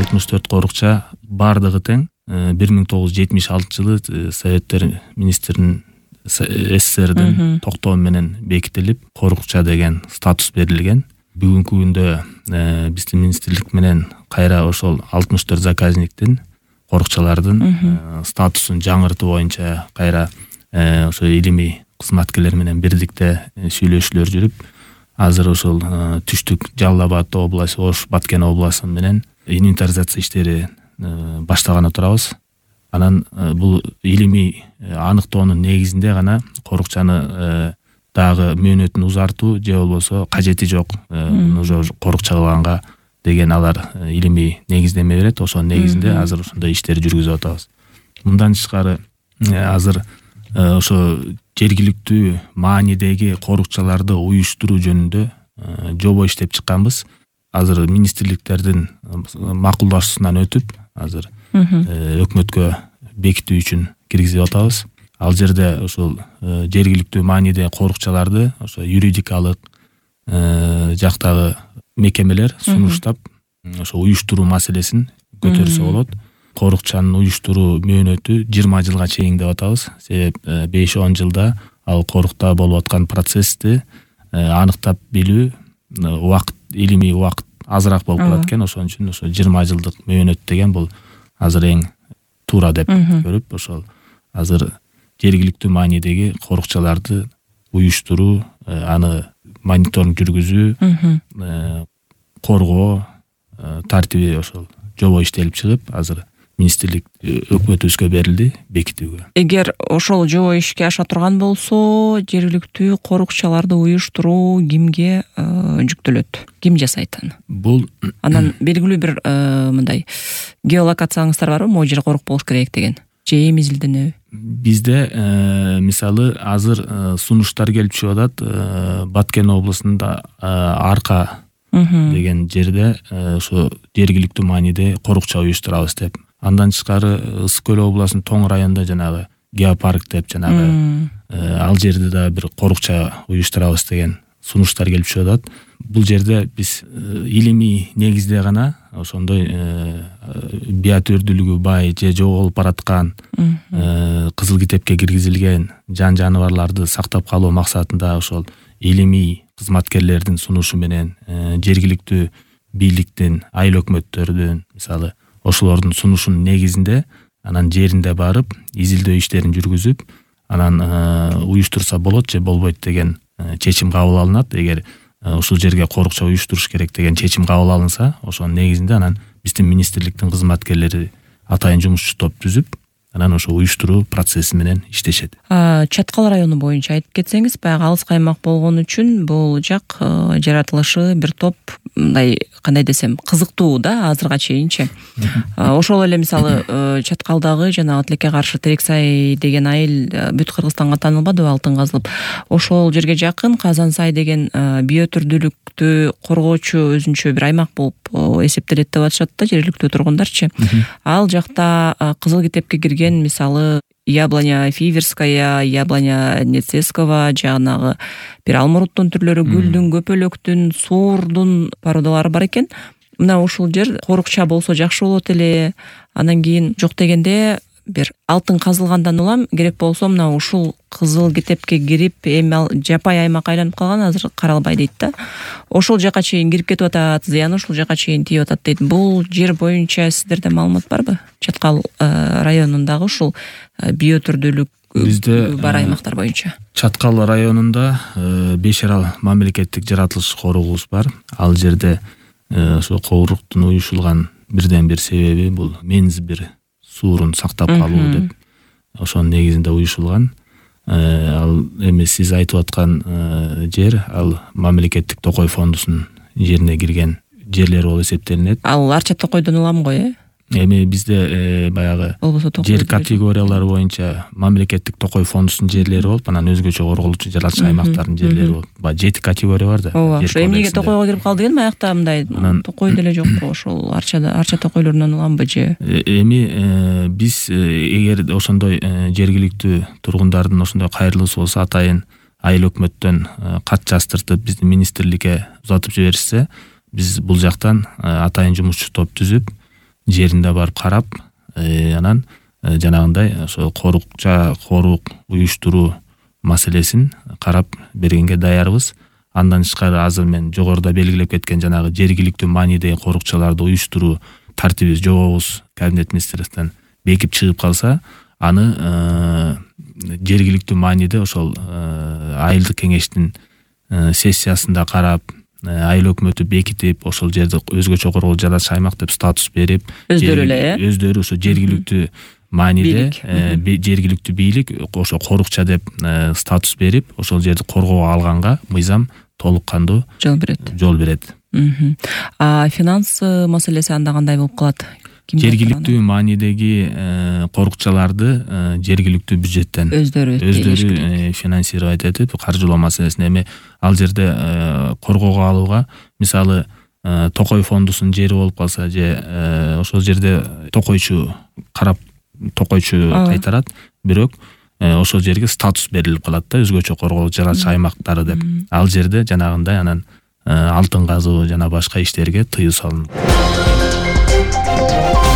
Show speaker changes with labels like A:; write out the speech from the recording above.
A: 64 корукча бардыгы тең 1976 жылы Советтер министринин СССРдин токтоо менен бекитилип корукча деген статус берилген. Бүгүнкү күндө биздин министрлик менен кайра ошол 64 заказниктин корукчалардын статусун жаңыртуу боюнча кайра ошо илимий кызматкерлер менен бирдикте сүйлөшүүлөр жүрүп, азыр ошол Түштүк Жалал Абад областы, Ош Баткен областы менен инвентаризация иштери баштаган отурабыз. Анан бул илимий аныктоонун негизинде гана корукчаны дагы мөөнөтүн узартуу же болбосо кажети жок уже корукча кылганга деген алар илимий негиздеме берет. Ошонун негизинде азыр ушундай иштер жүргүзүп атабыз. Мындан тышкары азыр ошо жергиликтүү маанидеги корукчаларды уюштуруу жөнүндө жобо иштеп чыкканбыз. Азыр министрликтердин макулдашуусунан өтүп, азыр өкмөткө бекитүү үчүн киргизип атабыз. Ал жерде ошол жергиликтүү мааниде корукчаларды ошо юридикалык жактагы мекемелер сунуштап ошо уюштуруу маселесин көтөрсө болот. Корукчанын уюштуруу мөөнөтү 20 жылга чейин деп атабыз. Себеп 5-10 жылда ал корукта болуп аткан процессти аныктап билүү убакыт, илимий убакыт азыраак болуп калат экен. Ошон үчүн ошо 20 жылдык мөөнөт деген бул азыр эң туура деп көрүп, ошол азыр жергиликтүү маанидеги корукчаларды уюштуруу, аны мониторинг жүргүзүү, коргоо тартиби ошол жобо иштелип чыгып, азыр министрлик өкмөтүбүзгө берилди бекитүүгө.
B: Эгер ошол жобо ишке аша турган болсо, жергиликтүү корукчаларды уюштуруу кимге жүктөлөт? Ким жасайт аны?
A: Бул
B: анан белгилүү бир мындай геолокацияңыздар барбы? Могу жер корук болуш керек деген. Же эми изилденеби?
A: Бизде мисалы азыр сунуштар келип чыгып атат. Баткен областында Арка деген жерде ошо жергиликтүү мааниде корукча уюштурабыз деп. Андан тышкары Ысык көл областынын Тоң районунда жанагы геопарк деп жанагы ал жерде да бир корукча уюштурабыз деген сунуштар келип чыгып атат. Бул жерде биз илимий негизде гана ошондой биотүрдүүлүгү бай же жоголуп бараткан кызыл китепке киргизилген жан жаныбарларды сактап калуу максатында ошол илимий кызматкерлердин сунушу менен жергиликтүү бийликтин, айыл өкмөттөрдүн, мисалы ошолордун сунушунун негизинде анан жеринде барып изилдөө иштерин жүргүзүп, анан уюштурса болот же болбойт деген чечим кабыл алынат. Эгер ушул жерге корукча уюштуруш керек деген чечим кабыл алынса, ошонун негизинде анан биздин министрликтин кызматкерлери атайын жумушчу топ түзүп, анан ошо уюштуруу процесси менен иштешет.
B: Чаткал району боюнча айтып кетсеңиз, баягы алыс каймак болгон үчүн бул жак жаратылышы бир топ мындай, кандай десем, кызыктуу да азырга чейинчи. Ошол эле мисалы Чаткалдагы жанагы тилекке каршы Терексай деген айыл бүт Кыргызстанга таанылбадыбы, алтын казылып. Ошол жерге жакын Казансай деген биотүрдүүлүктү коргоочу өзүнчө бир аймак болуп эсептелет деп атышат да жергиликтүү тургундарчы. Ал жакта кызыл китепке кирген мисалы яблоня фиверская, яблоня нецескова, жанагы бир алмуруттун түрлөрү, гүлдүн, көпөлөктүн, суурдун породалары бар экен. Мына ушул жер корукча болсо жакшы болот эле. Анан кийин жок дегенде бир алтын казылгандан улам керек болсо мына ушул кызыл китепке кирип, эми ал жапай аймак айланып калган, азыр каралбай дейт да. Ошол жака чейин кирип кетип атат, зыяны ушул жака чейин тийип атат дейт. Бул жер боюнча сиздерде маалымат барбы? Чаткал районундагы ушул биотүрдүүлүк бизде бар аймактар боюнча.
A: Чаткал районунда Бешарал мамлекеттик жаратылыш коругубуз бар. Ал жерде ошо коруктун уюшулган бирден бир себеби бул менз бир суурун сактап калуу деп ошонун негизинде уюшулган. Ал эми сиз айтып аткан жер ал мамлекеттик Токой фондусунун жерине кирген жерлер болуп эсептелинет.
B: Ал Арча Токойдон улам го,
A: Эми бизде баягы жер категориялары боюнча мамлекеттик Токой фондусунун жерлери болуп, анан өзгөчө корголуучу жаратылыш аймактардын жерлери болуп. 7 категория бар да.
B: Ооба, ошо эмнеге Токойго кирип калды экен аякта мындай Токой деле жокпу, ошол Арча Токойлорунан уламбы же?
A: Эми биз эгер ошондой жергиликтүү тургундардын ошондой кайрылуусу болсо, атайын айыл өкмөттөн кат жаздыртып биздин министрликке узатып жиберишсе, биз бул жактан атайын жумушчу топ түзүп, жеринде барып карап, анан жанагындай ошо корук уюштуруу маселесин карап бергенге даярбыз. Андан тышкары азыр мен жогоруда белгилеп кеткен жанагы жергиликтүү маанидеги корукчаларды уюштуруу тартиби жобобуз Кабинет министрликтен бекип чыгып калса, аны жергиликтүү мааниде ошол айылдык кеңештин сессиясында карап, айыл өкмөтү бекитип, ошол жерди өзгөчө коргоолуу жаратылыш аймак деп статус берип, өздөрү ошо жергиликтүү мааниде жергиликтүү бийлик ошо корукча деп статус берип, ошол жерди коргоого алганга мыйзам толук кандуу жол берет.
B: А финанс маселеси анда кандай болуп калат?
A: Жергиликтүү маанидеги корукчаларды жергиликтүү бюджеттен өздөрү финансировать этип каржылоо маселесин, эми ал жерде коргоого алууга мисалы Токой фондусунун жери болуп калса же ошол жерде токойчу кайтарат, бирок ошол жерге статус берилип калат да, өзгөчө коргоолуу жаратылыш аймактары деп. Ал жерде жанагындай анан алтын казуу жана башка иштерге тыюу салынат.